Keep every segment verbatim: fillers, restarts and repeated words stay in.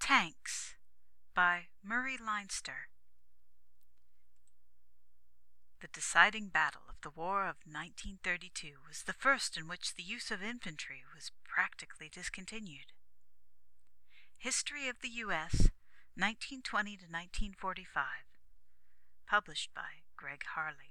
Tanks by Murray Leinster. The deciding battle of the War of nineteen thirty-two was the first in which the use of infantry was practically discontinued. History of the U S nineteen twenty to nineteen forty-five, published by Greg Harley.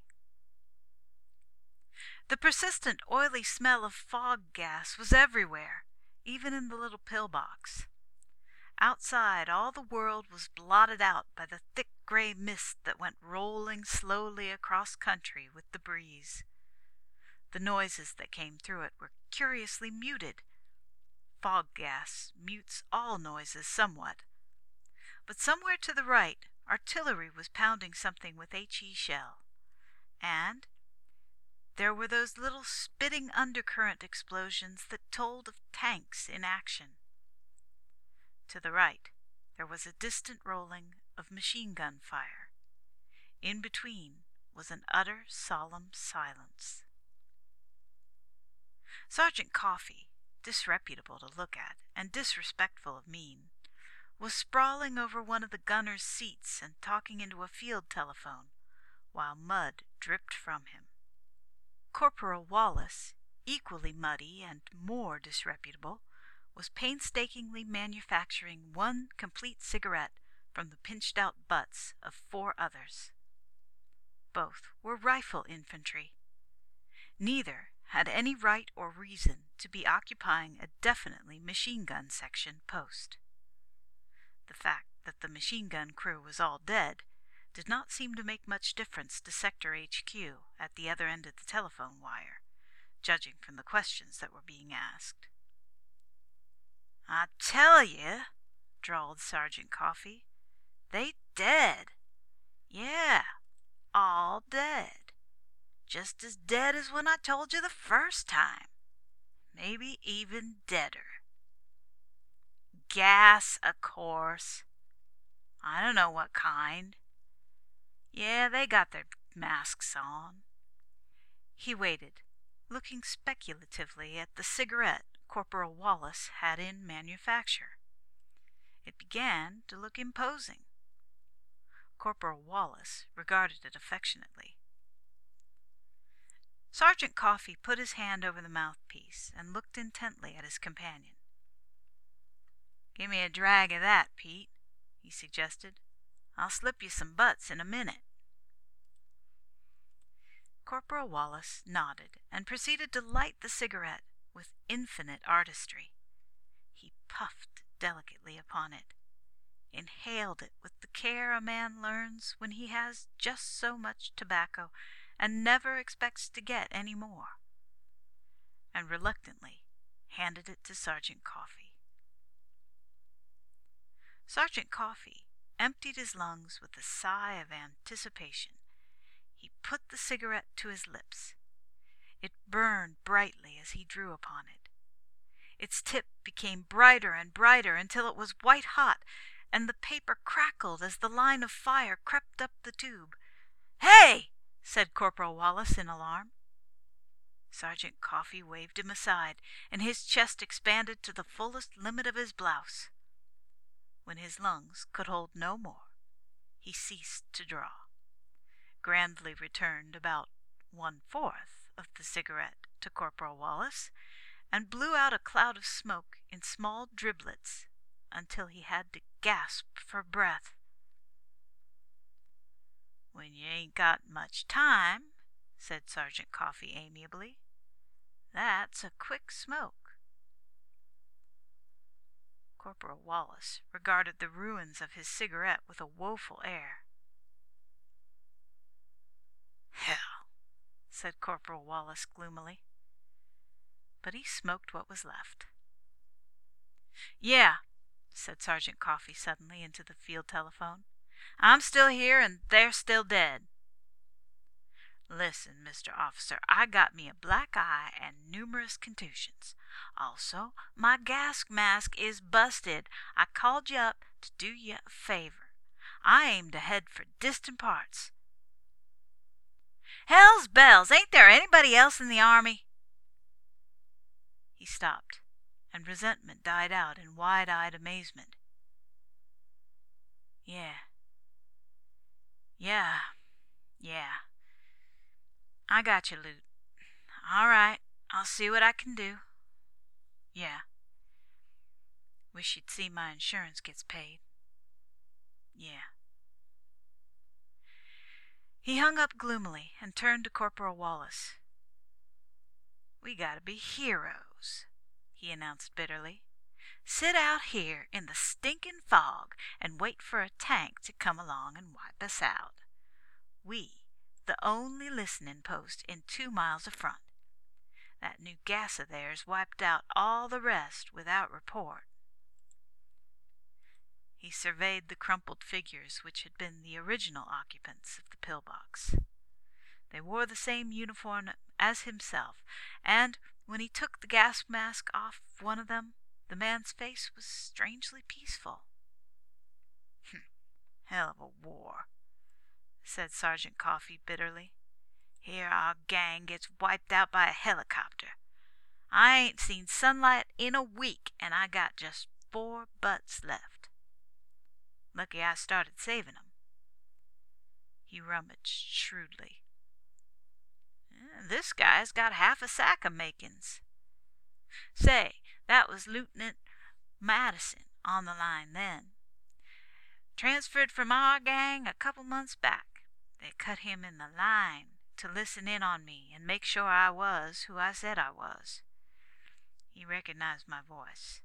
The persistent oily smell of fog gas was everywhere, even in the little pillbox. Outside, all the world was blotted out by the thick gray mist that went rolling slowly across country with the breeze. The noises that came through it were curiously muted. Fog gas mutes all noises somewhat. But somewhere to the right, artillery was pounding something with HE shell. And there were those little spitting undercurrent explosions that told of tanks in action. To the right, there was a distant rolling of machine gun fire. In between was an utter solemn silence. Sergeant Coffee, disreputable to look at and disrespectful of mien, was sprawling over one of the gunner's seats and talking into a field telephone, while mud dripped from him. Corporal Wallace, equally muddy and more disreputable, was painstakingly manufacturing one complete cigarette from the pinched-out butts of four others. Both were rifle infantry. Neither had any right or reason to be occupying a definitely machine-gun section post. The fact that the machine-gun crew was all dead did not seem to make much difference to Sector H Q at the other end of the telephone wire, judging from the questions that were being asked. "I tell you," drawled Sergeant Coffee, "they dead. Yeah, all dead. Just as dead as when I told you the first time. Maybe even deader. Gas, of course. I don't know what kind. Yeah, they got their masks on." He waited, looking speculatively at the cigarette Corporal Wallace had in manufacture. It began to look imposing. Corporal Wallace regarded it affectionately. Sergeant Coffee put his hand over the mouthpiece and looked intently at his companion. "Give me a drag of that, Pete," he suggested. "I'll slip you some butts in a minute." Corporal Wallace nodded and proceeded to light the cigarette with infinite artistry. He puffed delicately upon it, inhaled it with the care a man learns when he has just so much tobacco and never expects to get any more, and reluctantly handed it to Sergeant Coffee. Sergeant Coffee emptied his lungs with a sigh of anticipation. He put the cigarette to his lips. It burned brightly as he drew upon it. Its tip became brighter and brighter until it was white hot, and the paper crackled as the line of fire crept up the tube. "Hey!" said Corporal Wallace in alarm. Sergeant Coffee waved him aside, and his chest expanded to the fullest limit of his blouse. When his lungs could hold no more, he ceased to draw, grandly returned about one-fourth of the cigarette to Corporal Wallace, and blew out a cloud of smoke in small driblets until he had to gasp for breath. "When you ain't got much time," said Sergeant Coffee amiably, "that's a quick smoke." Corporal Wallace regarded the ruins of his cigarette with a woeful air. "Hell," said Corporal Wallace gloomily. But he smoked what was left. "Yeah," said Sergeant Coffee suddenly into the field telephone. "I'm still here, and they're still dead. Listen, Mister Officer, I got me a black eye and numerous contusions. Also, my gas mask is busted. I called you up to do you a favor. I aim to head for distant parts." "Hell's bells! Ain't there anybody else in the Army?" He stopped, and resentment died out in wide-eyed amazement. Yeah. Yeah. Yeah. I got you, Loot. All right. I'll see what I can do. Yeah. Wish you'd see my insurance gets paid. Yeah. He hung up gloomily and turned to Corporal Wallace. We gotta be heroes, he announced bitterly. Sit out here in the stinking fog and wait for a tank to come along and wipe us out. We, the only listening post in two miles of front. That new gas of theirs wiped out all the rest without report. He surveyed the crumpled figures which had been the original occupants of the pillbox. They wore the same uniform as himself, and when he took the gas mask off one of them, the man's face was strangely peaceful. Hell of a war, said Sergeant Coffee bitterly. Here our gang gets wiped out by a helicopter. I ain't seen sunlight in a week, and I got just four butts left. Lucky I started saving 'em. He rummaged shrewdly. This guy's got half a sack of makings. Say, that was Lieutenant Madison on the line then. Transferred from our gang a couple months back. They cut him in the line to listen in on me and make sure I was who I said I was. He recognized my voice.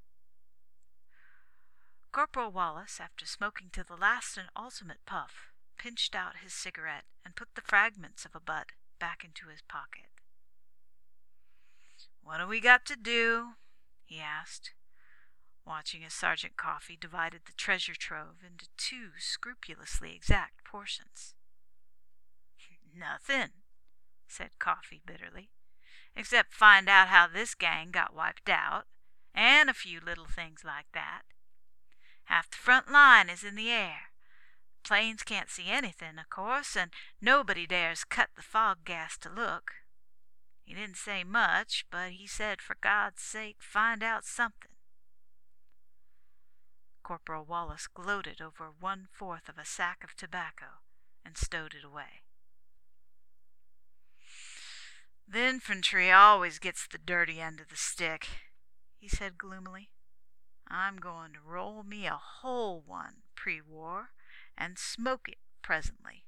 Corporal Wallace, after smoking to the last and ultimate puff, pinched out his cigarette and put the fragments of a butt back into his pocket. What do we got to do? He asked, watching as Sergeant Coffee divided the treasure trove into two scrupulously exact portions. Nothing, said Coffee bitterly, except find out how this gang got wiped out, and a few little things like that. Half the front line is in the air. Planes can't see anything, of course, and nobody dares cut the fog gas to look. He didn't say much, but he said, for God's sake, find out something. Corporal Wallace gloated over one-fourth of a sack of tobacco and stowed it away. The infantry always gets the dirty end of the stick, he said gloomily. I'm going to roll me a whole one pre-war and smoke it presently.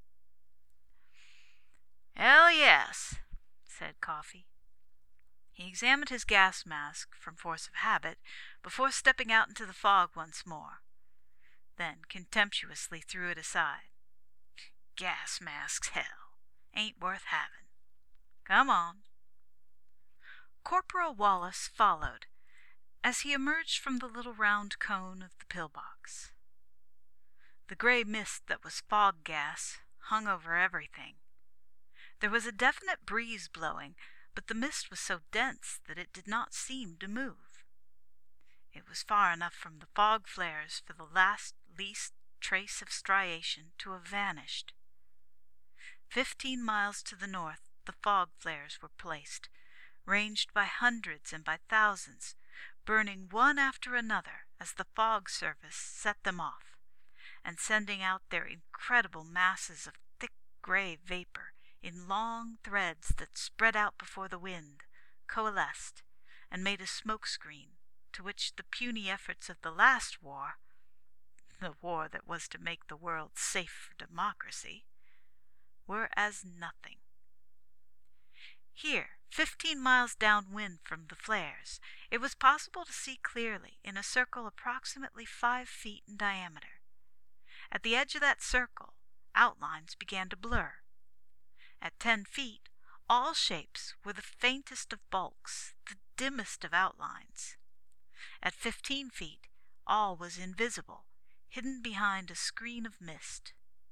Hell yes, said Coffee. He examined his gas mask from force of habit before stepping out into the fog once more, then contemptuously threw it aside. Gas masks, hell, ain't worth having. Come on. Corporal Wallace followed as he emerged from the little round cone of the pillbox. The gray mist that was fog gas hung over everything. There was a definite breeze blowing, but the mist was so dense that it did not seem to move. It was far enough from the fog flares for the last least trace of striation to have vanished. Fifteen miles to the north the fog flares were placed, ranged by hundreds and by thousands, burning one after another as the fog service set them off, and sending out their incredible masses of thick gray vapor in long threads that spread out before the wind, coalesced, and made a smoke screen to which the puny efforts of the last war, the war that was to make the world safe for democracy, were as nothing. Here, fifteen miles downwind from the flares, it was possible to see clearly in a circle approximately five feet in diameter. At the edge of that circle, outlines began to blur. At ten feet, all shapes were the faintest of bulks, the dimmest of outlines. At fifteen feet, all was invisible, hidden behind a screen of mist.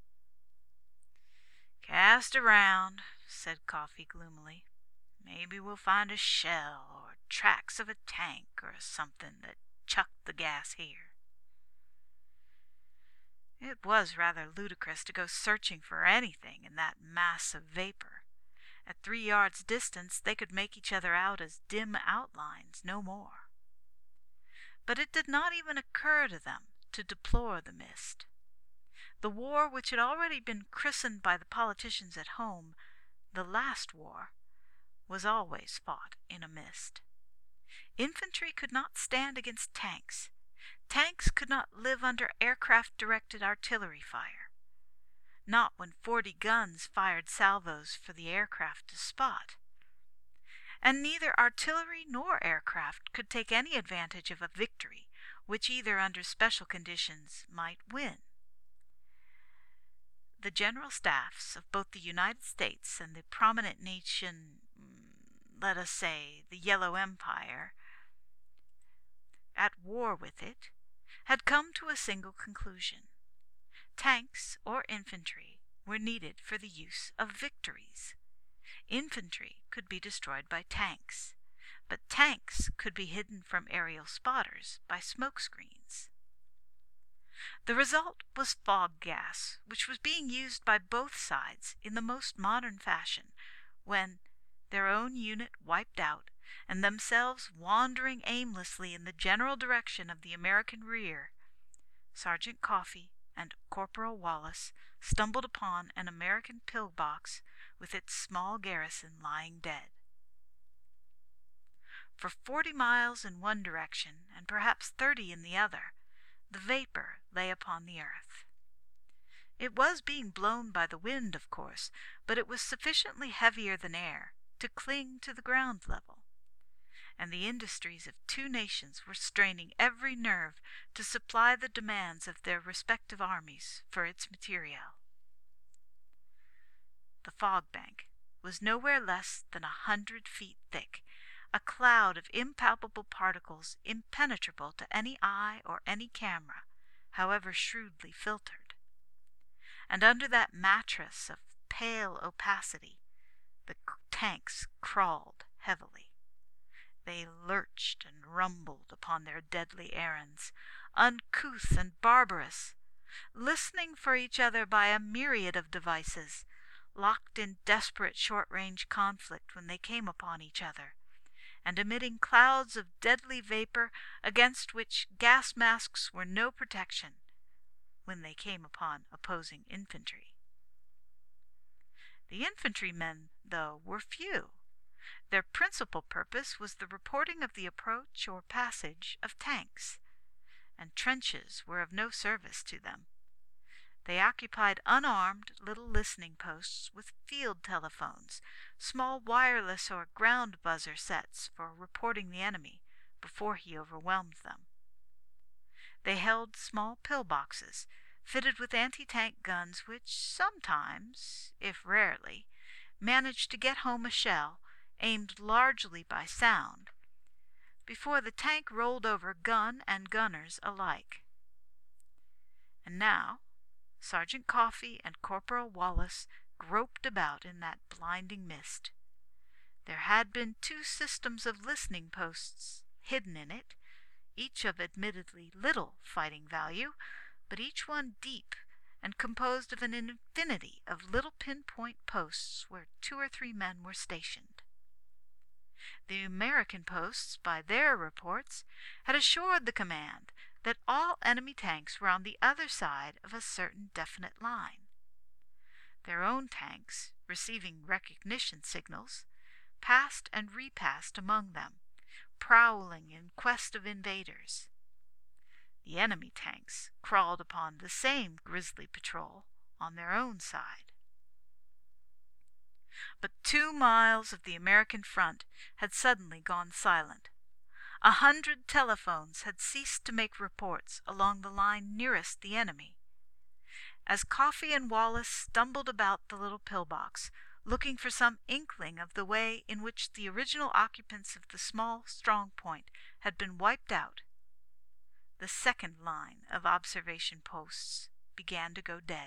Cast around, said Coffee gloomily. Maybe we'll find a shell or tracks of a tank or something that chucked the gas here. It was rather ludicrous to go searching for anything in that mass of vapor. At three yards' distance they could make each other out as dim outlines, no more. But it did not even occur to them to deplore the mist. The war which had already been christened by the politicians at home the last war was always fought in a mist. Infantry could not stand against tanks. Tanks could not live under aircraft-directed artillery fire. Not when forty guns fired salvos for the aircraft to spot. And neither artillery nor aircraft could take any advantage of a victory which either under special conditions might win. The general staffs of both the United States and the prominent nation, let us say, the Yellow Empire, at war with it, had come to a single conclusion. Tanks or infantry were needed for the use of victories. Infantry could be destroyed by tanks, but tanks could be hidden from aerial spotters by smoke screens. The result was fog gas, which was being used by both sides in the most modern fashion, when, their own unit wiped out, and themselves wandering aimlessly in the general direction of the American rear, Sergeant Coffee and Corporal Wallace stumbled upon an American pillbox with its small garrison lying dead. For forty miles in one direction, and perhaps thirty in the other, the vapor lay upon the earth. It was being blown by the wind, of course, but it was sufficiently heavier than air to cling to the ground level, and the industries of two nations were straining every nerve to supply the demands of their respective armies for its material. The fog bank was nowhere less than a hundred feet thick, a cloud of impalpable particles impenetrable to any eye or any camera, however shrewdly filtered. And under that mattress of pale opacity, the tanks crawled heavily. They lurched and rumbled upon their deadly errands, uncouth and barbarous, listening for each other by a myriad of devices, locked in desperate short-range conflict when they came upon each other, and emitting clouds of deadly vapor against which gas masks were no protection when they came upon opposing infantry. The infantrymen, though, were few. Their principal purpose was the reporting of the approach or passage of tanks, and trenches were of no service to them. They occupied unarmed little listening posts with field telephones, small wireless or ground buzzer sets for reporting the enemy before he overwhelmed them. They held small pillboxes fitted with anti-tank guns which sometimes, if rarely, managed to get home a shell aimed largely by sound before the tank rolled over gun and gunners alike. And now Sergeant Coffee and Corporal Wallace groped about in that blinding mist. There had been two systems of listening posts hidden in it, each of admittedly little fighting value, but each one deep and composed of an infinity of little pinpoint posts where two or three men were stationed. The American posts, by their reports, had assured the command that all enemy tanks were on the other side of a certain definite line. Their own tanks, receiving recognition signals, passed and repassed among them, prowling in quest of invaders. The enemy tanks crawled upon the same grisly patrol on their own side. But two miles of the American front had suddenly gone silent. A hundred telephones had ceased to make reports along the line nearest the enemy. As Coffee and Wallace stumbled about the little pillbox, looking for some inkling of the way in which the original occupants of the small strong point had been wiped out, the second line of observation posts began to go dead.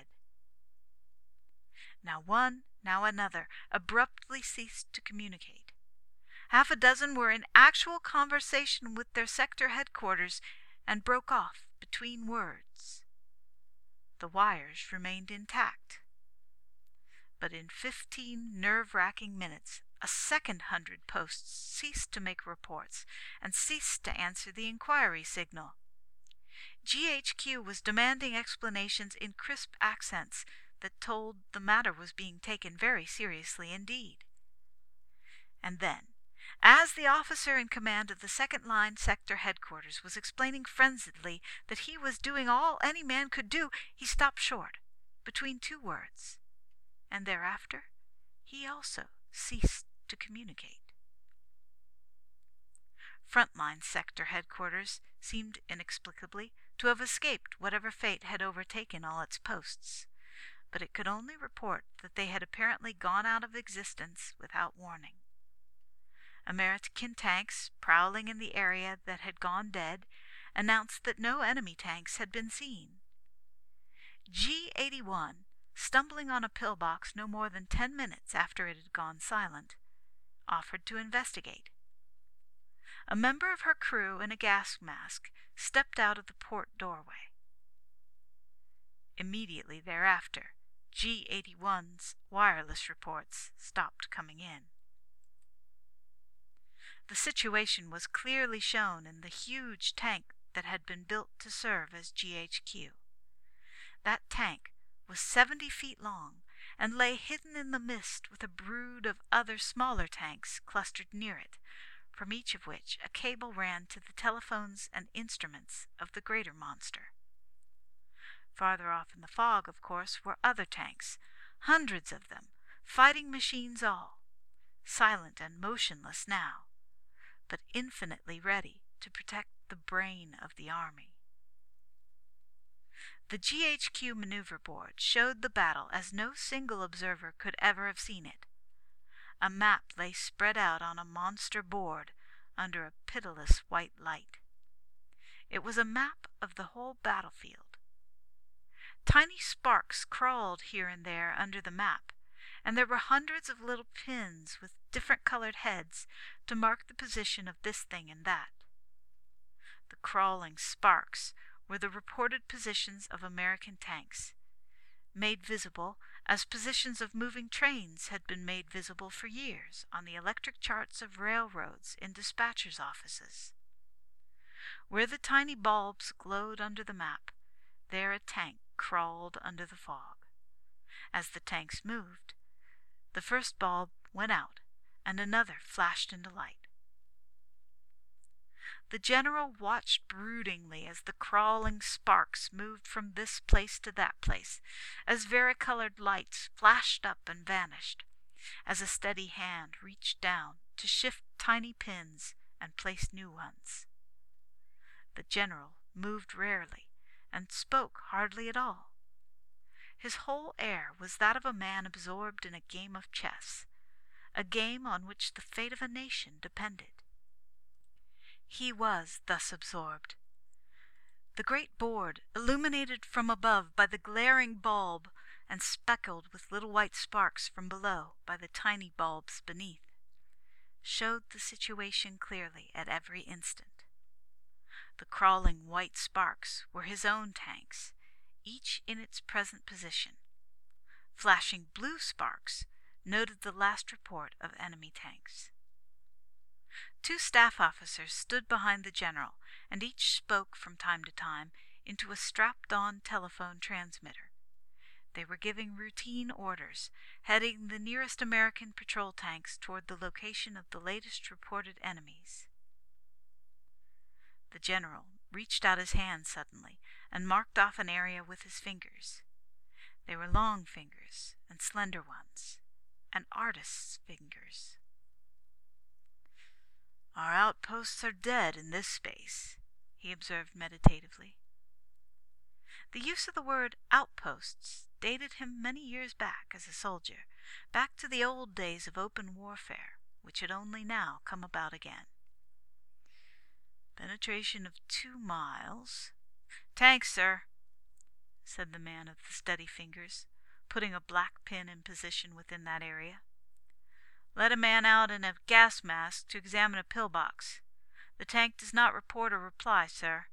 Now one, now another, abruptly ceased to communicate. Half a dozen were in actual conversation with their sector headquarters and broke off between words. The wires remained intact. But in fifteen nerve-wracking minutes, a second hundred posts ceased to make reports and ceased to answer the inquiry signal. G H Q was demanding explanations in crisp accents that told the matter was being taken very seriously indeed. And then, as the officer in command of the second line sector headquarters was explaining frenziedly that he was doing all any man could do, he stopped short, between two words, and thereafter he also ceased to communicate. Frontline sector headquarters seemed inexplicably to have escaped whatever fate had overtaken all its posts, but it could only report that they had apparently gone out of existence without warning. American tanks prowling in the area that had gone dead announced that no enemy tanks had been seen. G eighty-one, stumbling on a pillbox no more than ten minutes after it had gone silent, offered to investigate. A member of her crew in a gas mask stepped out of the port doorway. Immediately thereafter, G eighty-one's wireless reports stopped coming in. The situation was clearly shown in the huge tank that had been built to serve as G H Q. That tank was seventy feet long and lay hidden in the mist with a brood of other smaller tanks clustered near it, from each of which a cable ran to the telephones and instruments of the greater monster. Farther off in the fog, of course, were other tanks, hundreds of them, fighting machines all, silent and motionless now, but infinitely ready to protect the brain of the army. The G H Q maneuver board showed the battle as no single observer could ever have seen it. A map lay spread out on a monster board under a pitiless white light. It was a map of the whole battlefield. Tiny sparks crawled here and there under the map, and there were hundreds of little pins with different colored heads to mark the position of this thing and that. The crawling sparks were the reported positions of American tanks, made visible as positions of moving trains had been made visible for years on the electric charts of railroads in dispatchers' offices. Where the tiny bulbs glowed under the map, there a tank crawled under the fog. As the tanks moved, the first bulb went out and another flashed into light. The general watched broodingly as the crawling sparks moved from this place to that place, as varicolored lights flashed up and vanished, as a steady hand reached down to shift tiny pins and place new ones. The general moved rarely and spoke hardly at all. His whole air was that of a man absorbed in a game of chess, a game on which the fate of a nation depended. He was thus absorbed. The great board, illuminated from above by the glaring bulb and speckled with little white sparks from below by the tiny bulbs beneath, showed the situation clearly at every instant. The crawling white sparks were his own tanks, each in its present position. Flashing blue sparks noted the last report of enemy tanks. Two staff officers stood behind the general, and each spoke from time to time into a strapped-on telephone transmitter. They were giving routine orders, heading the nearest American patrol tanks toward the location of the latest reported enemies. The general reached out his hand suddenly and marked off an area with his fingers. They were long fingers and slender ones, an artist's fingers. "Our outposts are dead in this space," he observed meditatively. The use of the word outposts dated him many years back as a soldier, back to the old days of open warfare, which had only now come about again. "Penetration of two miles." "Tanks, sir," said the man of the steady fingers, putting a black pin in position within that area. "Let a man out in a gas mask to examine a pillbox. The tank does not report a reply, sir."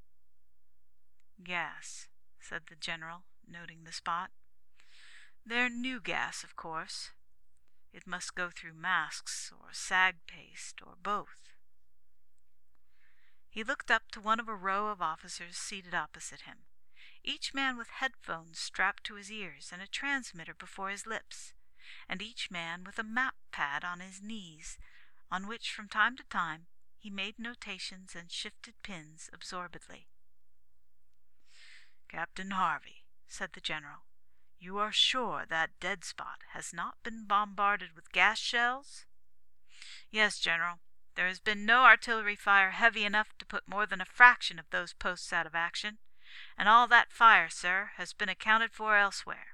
"Gas," said the general, noting the spot. "They're new gas, of course. It must go through masks or sag paste or both." He looked up to one of a row of officers seated opposite him, each man with headphones strapped to his ears and a transmitter before his lips, and each man with a map pad on his knees, on which from time to time he made notations and shifted pins absorbedly. "Captain Harvey," said the general, "you are sure that dead spot has not been bombarded with gas shells?" "Yes, General. There has been no artillery fire heavy enough to put more than a fraction of those posts out of action, and all that fire, sir, has been accounted for elsewhere."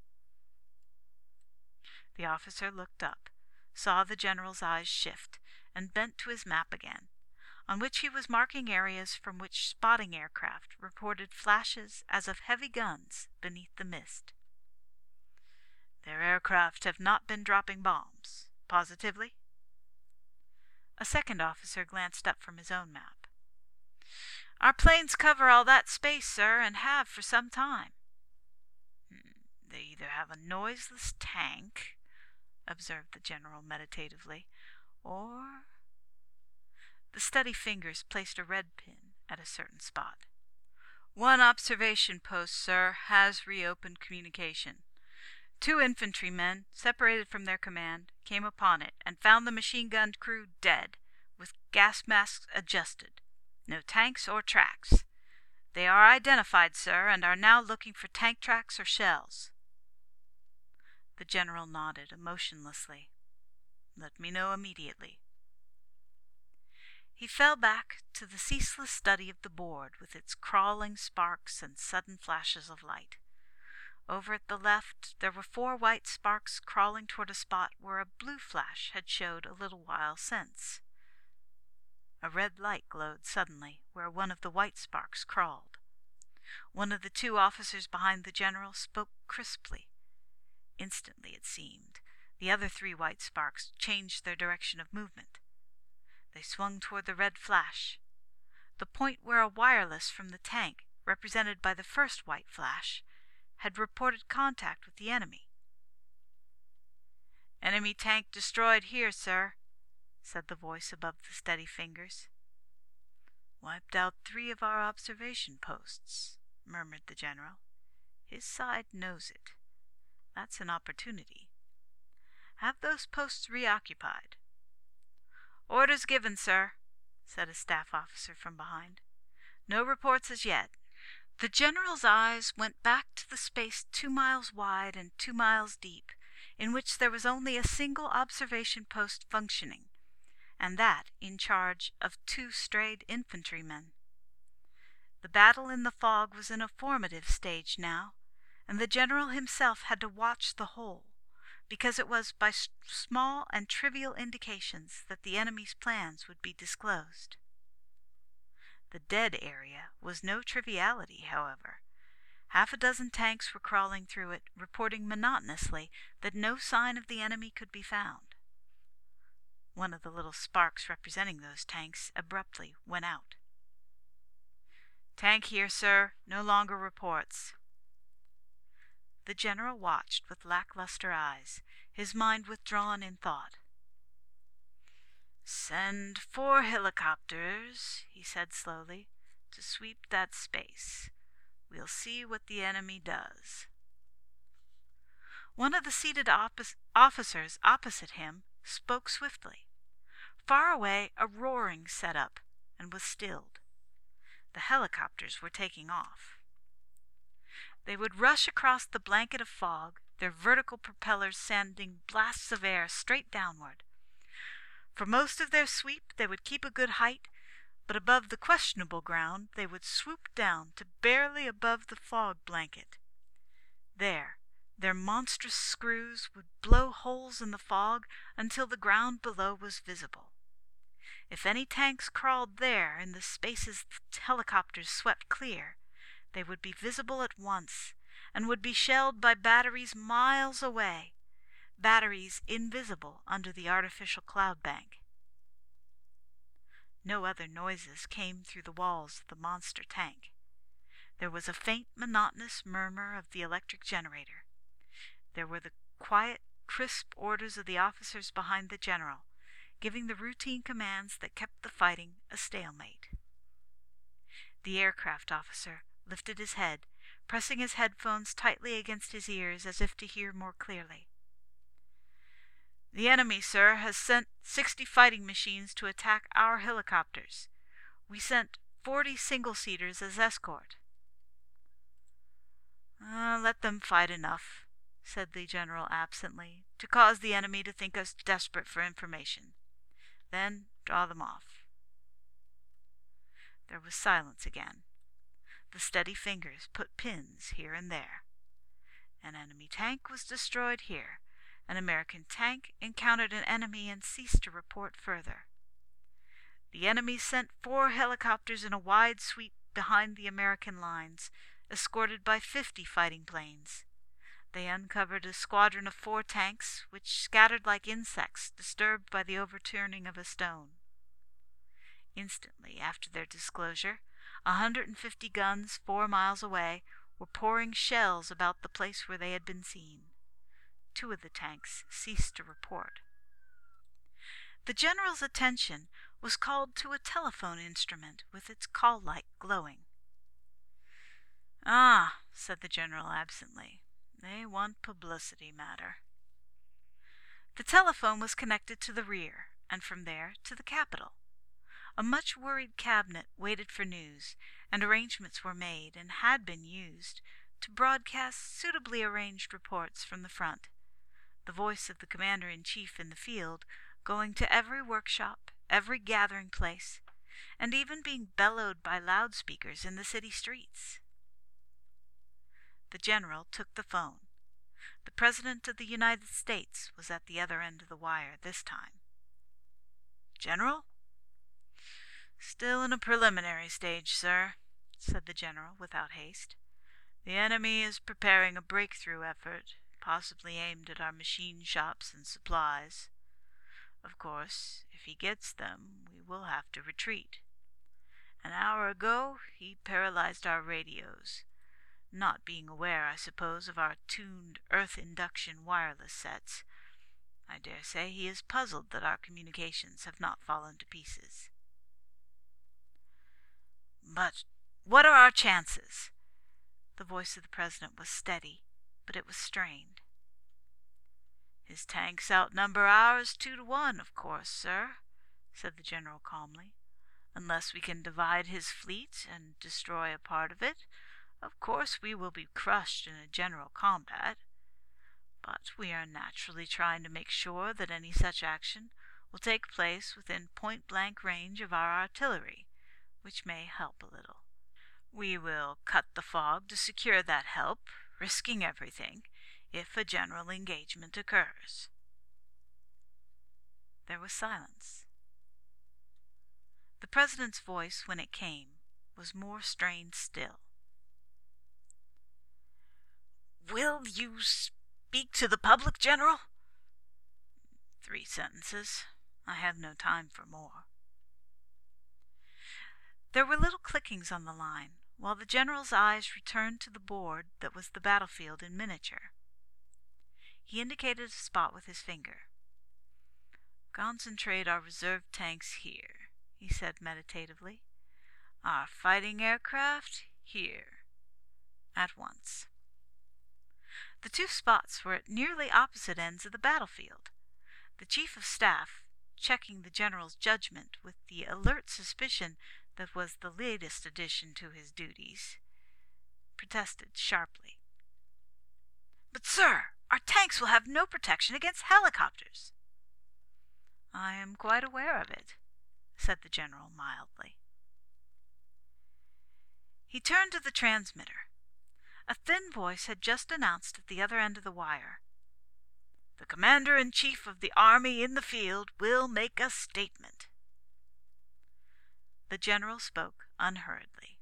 The officer looked up, saw the general's eyes shift, and bent to his map again, on which he was marking areas from which spotting aircraft reported flashes as of heavy guns beneath the mist. "Their aircraft have not been dropping bombs, positively?" A second officer glanced up from his own map. "Our planes cover all that space, sir, and have for some time." "They either have a noiseless tank," observed the general meditatively, "or—" The steady fingers placed a red pin at a certain spot. "One observation post, sir, has reopened communication. Two infantrymen, separated from their command, came upon it and found the machine-gun crew dead, with gas masks adjusted. No tanks or tracks. They are identified, sir, and are now looking for tank tracks or shells." The general nodded emotionlessly. "Let me know immediately." He fell back to the ceaseless study of the board with its crawling sparks and sudden flashes of light. Over at the left there were four white sparks crawling toward a spot where a blue flash had showed a little while since. A red light glowed suddenly where one of the white sparks crawled. One of the two officers behind the general spoke crisply. Instantly, it seemed, the other three white sparks changed their direction of movement. They swung toward the red flash, the point where a wireless from the tank, represented by the first white flash, had reported contact with the enemy. "Enemy tank destroyed here, sir," said the voice above the steady fingers. "Wiped out three of our observation posts," murmured the general. "His side knows it. That's an opportunity. Have those posts reoccupied." "Orders given, sir," said a staff officer from behind. "No reports as yet." The general's eyes went back to the space two miles wide and two miles deep, in which there was only a single observation post functioning, and that in charge of two strayed infantrymen. The battle in the fog was in a formative stage now, and the general himself had to watch the whole, because it was by small and trivial indications that the enemy's plans would be disclosed. The dead area was no triviality, however. Half a dozen tanks were crawling through it, reporting monotonously that no sign of the enemy could be found. One of the little sparks representing those tanks abruptly went out. "Tank here, sir. No longer reports." The general watched with lackluster eyes, his mind withdrawn in thought. "Send four helicopters," he said slowly, "to sweep that space. We'll see what the enemy does." One of the seated oppo- officers opposite him spoke swiftly. Far away a roaring set up and was stilled. The helicopters were taking off. They would rush across the blanket of fog, their vertical propellers sending blasts of air straight downward. For most of their sweep they would keep a good height, but above the questionable ground they would swoop down to barely above the fog blanket. There, their monstrous screws would blow holes in the fog until the ground below was visible. If any tanks crawled there in the spaces the helicopters swept clear, they would be visible at once and would be shelled by batteries miles away, batteries invisible under the artificial cloud bank. No other noises came through the walls of the monster tank. There was a faint, monotonous murmur of the electric generator. There were the quiet, crisp orders of the officers behind the general, giving the routine commands that kept the fighting a stalemate. The aircraft officer lifted his head, pressing his headphones tightly against his ears as if to hear more clearly. "The enemy, sir, has sent sixty fighting machines to attack our helicopters. We sent forty single-seaters as escort." Uh, "let them fight enough," said the general absently, "to cause the enemy to think us desperate for information. Then draw them off." There was silence again. The steady fingers put pins here and there. An enemy tank was destroyed here. An American tank encountered an enemy and ceased to report further. The enemy sent four helicopters in a wide sweep behind the American lines, escorted by fifty fighting planes. They uncovered a squadron of four tanks, which scattered like insects disturbed by the overturning of a stone. Instantly after their disclosure, a hundred and fifty guns four miles away were pouring shells about the place where they had been seen. Two of the tanks ceased to report. The general's attention was called to a telephone instrument with its call light glowing. "Ah," said the general absently, "they want publicity matter." The telephone was connected to the rear, and from there to the Capitol. A much worried cabinet waited for news, and arrangements were made, and had been used, to broadcast suitably arranged reports from the front, the voice of the commander-in-chief in the field going to every workshop, every gathering place, and even being bellowed by loudspeakers in the city streets. The general took the phone. The President of the United States was at the other end of the wire this time. "General?" "Still in a preliminary stage, sir," said the general without haste. "The enemy is preparing a breakthrough effort, possibly aimed at our machine shops and supplies. Of course, if he gets them, we will have to retreat. An hour ago he paralyzed our radios, not being aware, I suppose, of our tuned earth induction wireless sets. I dare say he is puzzled that our communications have not fallen to pieces." "But what are our chances?" The voice of the President was steady, but it was strained. "His tanks outnumber ours two to one, of course, sir," said the general calmly. "Unless we can divide his fleet and destroy a part of it, of course we will be crushed in a general combat. But we are naturally trying to make sure that any such action will take place within point-blank range of our artillery, which may help a little. We will cut the fog to secure that help, risking everything, if a general engagement occurs." There was silence. The President's voice, when it came, was more strained still. "Will you speak to the public, General?" "Three sentences. I have no time for more." There were little clickings on the line, while the general's eyes returned to the board that was the battlefield in miniature. He indicated a spot with his finger. "Concentrate our reserve tanks here," he said meditatively. "Our fighting aircraft here. At once." The two spots were at nearly opposite ends of the battlefield. The chief of staff, checking the general's judgment with the alert suspicion that was the latest addition to his duties, protested sharply. "But, sir, our tanks will have no protection against helicopters." "I am quite aware of it," said the general mildly. He turned to the transmitter. A thin voice had just announced at the other end of the wire, "The Commander-in-Chief of the Army in the field will make a statement." The general spoke unhurriedly.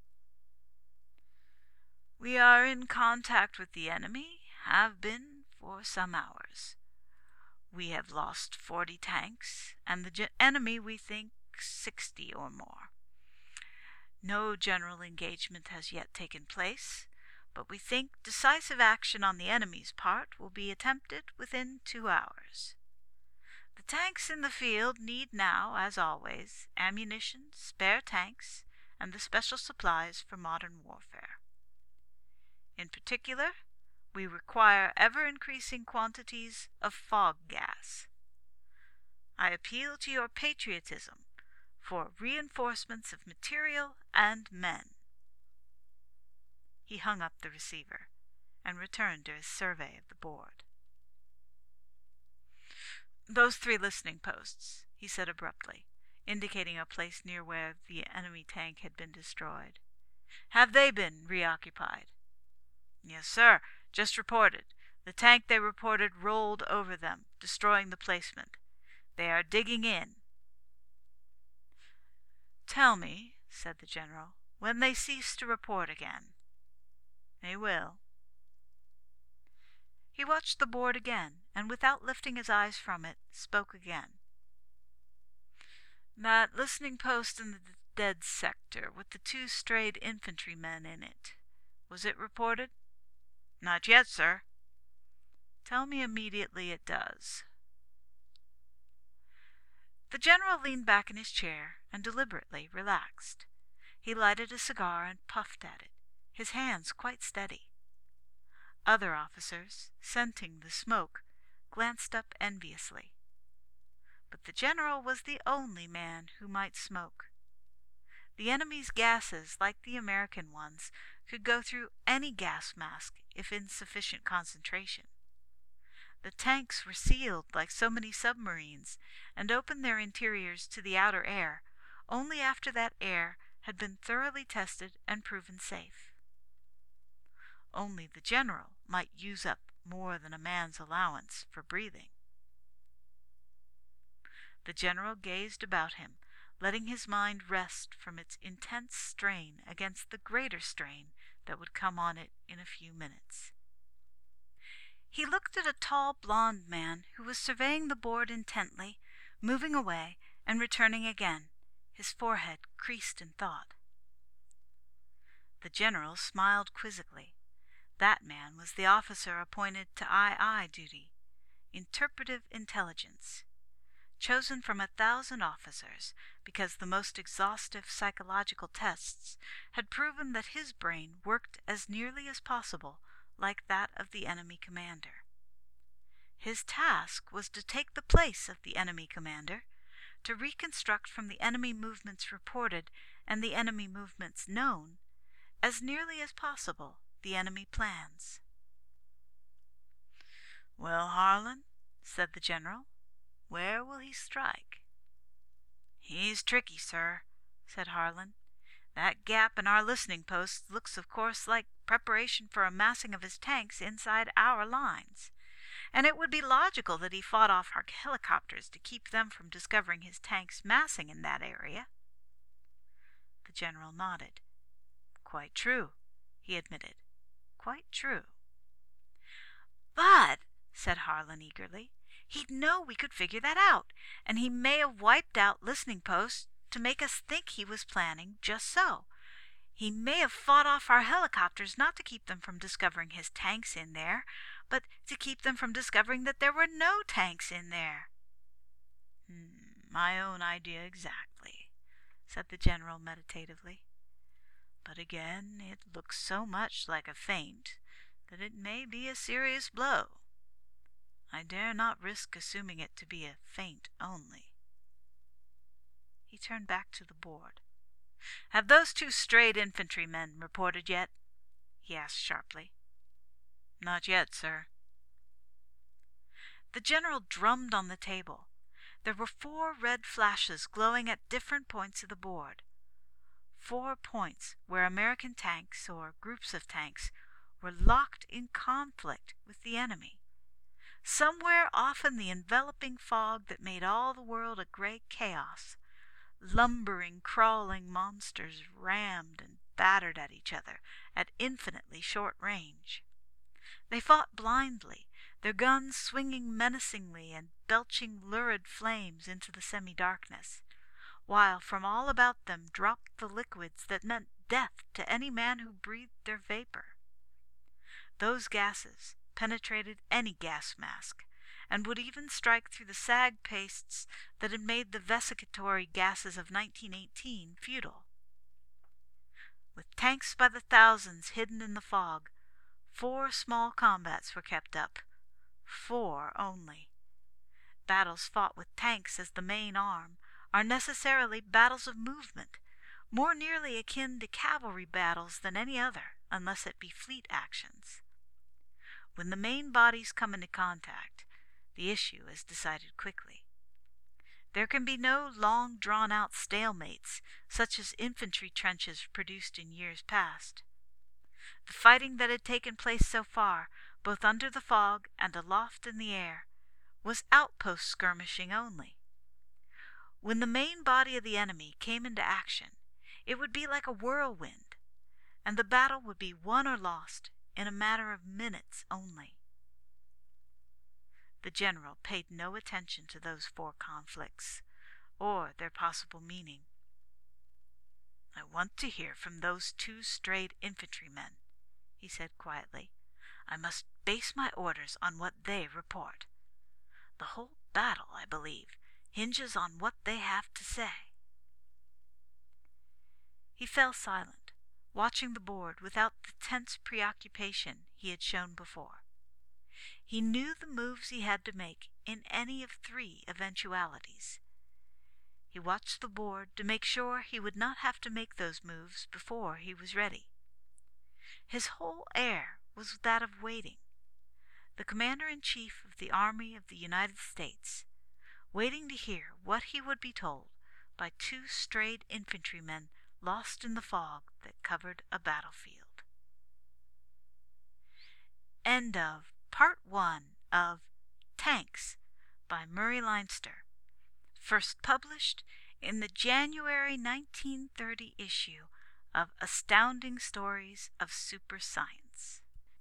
"We are in contact with the enemy, have been for some hours. We have lost forty tanks, and the enemy, we think, sixty or more. No general engagement has yet taken place, but we think decisive action on the enemy's part will be attempted within two hours. The tanks in the field need now, as always, ammunition, spare tanks, and the special supplies for modern warfare. In particular, we require ever-increasing quantities of fog gas. I appeal to your patriotism for reinforcements of material and men." He hung up the receiver and returned to his survey of the board. "Those three listening posts," he said abruptly, indicating a place near where the enemy tank had been destroyed. "Have they been reoccupied?" "Yes, sir. Just reported. The tank they reported rolled over them, destroying the placement. They are digging in." "Tell me," said the general, "when they cease to report again." "They will." He watched the board again, and without lifting his eyes from it, spoke again. "That listening post in the dead sector, with the two strayed infantrymen in it, was it reported?" "Not yet, sir." "Tell me immediately it does." The general leaned back in his chair and deliberately relaxed. He lighted a cigar and puffed at it, his hands quite steady. Other officers, scenting the smoke, glanced up enviously. But the general was the only man who might smoke. The enemy's gases, like the American ones, could go through any gas mask if in sufficient concentration. The tanks were sealed like so many submarines, and opened their interiors to the outer air only after that air had been thoroughly tested and proven safe. Only the general might use up more than a man's allowance for breathing. The general gazed about him, letting his mind rest from its intense strain against the greater strain that would come on it in a few minutes. He looked at a tall blond man who was surveying the board intently, moving away and returning again, his forehead creased in thought. The general smiled quizzically. That man was the officer appointed to I I duty, interpretive intelligence, chosen from a thousand officers because the most exhaustive psychological tests had proven that his brain worked as nearly as possible like that of the enemy commander. His task was to take the place of the enemy commander, to reconstruct from the enemy movements reported and the enemy movements known, as nearly as possible, the enemy plans. "Well, Harlan," said the general, "where will he strike?" "He's tricky, sir," said Harlan. "That gap in our listening posts looks, of course, like preparation for a massing of his tanks inside our lines. And it would be logical that he fought off our helicopters to keep them from discovering his tanks massing in that area." The general nodded. "Quite true," he admitted. "Quite true." "But," said Harlan eagerly, "he'd know we could figure that out, and he may have wiped out listening posts to make us think he was planning just so. He may have fought off our helicopters not to keep them from discovering his tanks in there, but to keep them from discovering that there were no tanks in there." Hmm, "My own idea exactly," said the general meditatively. "But again, it looks so much like a feint that it may be a serious blow. I dare not risk assuming it to be a feint only." He turned back to the board. "Have those two strayed infantrymen reported yet?" he asked sharply. "Not yet, sir." The general drummed on the table. There were four red flashes glowing at different points of the board. Four points where American tanks, or groups of tanks, were locked in conflict with the enemy. Somewhere off in the enveloping fog that made all the world a gray chaos, lumbering, crawling monsters rammed and battered at each other at infinitely short range. They fought blindly, their guns swinging menacingly and belching lurid flames into the semi-darkness, while from all about them dropped the liquids that meant death to any man who breathed their vapor. Those gases penetrated any gas mask, and would even strike through the sag pastes that had made the vesicatory gases of nineteen eighteen futile. With tanks by the thousands hidden in the fog, four small combats were kept up. Four only. Battles fought with tanks as the main arm are necessarily battles of movement, more nearly akin to cavalry battles than any other, unless it be fleet actions. When the main bodies come into contact, the issue is decided quickly. There can be no long drawn-out stalemates, such as infantry trenches produced in years past. The fighting that had taken place so far, both under the fog and aloft in the air, was outpost skirmishing only. When the main body of the enemy came into action, it would be like a whirlwind, and the battle would be won or lost in a matter of minutes only. The general paid no attention to those four conflicts, or their possible meaning. "I want to hear from those two strayed infantrymen," he said quietly. "I must base my orders on what they report. The whole battle, I believe, hinges on what they have to say." He fell silent, watching the board without the tense preoccupation he had shown before. He knew the moves he had to make in any of three eventualities. He watched the board to make sure he would not have to make those moves before he was ready. His whole air was that of waiting. The Commander-in-Chief of the Army of the United States, waiting to hear what he would be told by two strayed infantrymen lost in the fog that covered a battlefield. End of Part one of Tanks by Murray Leinster, first published in the January nineteen thirty issue of Astounding Stories of Super Science.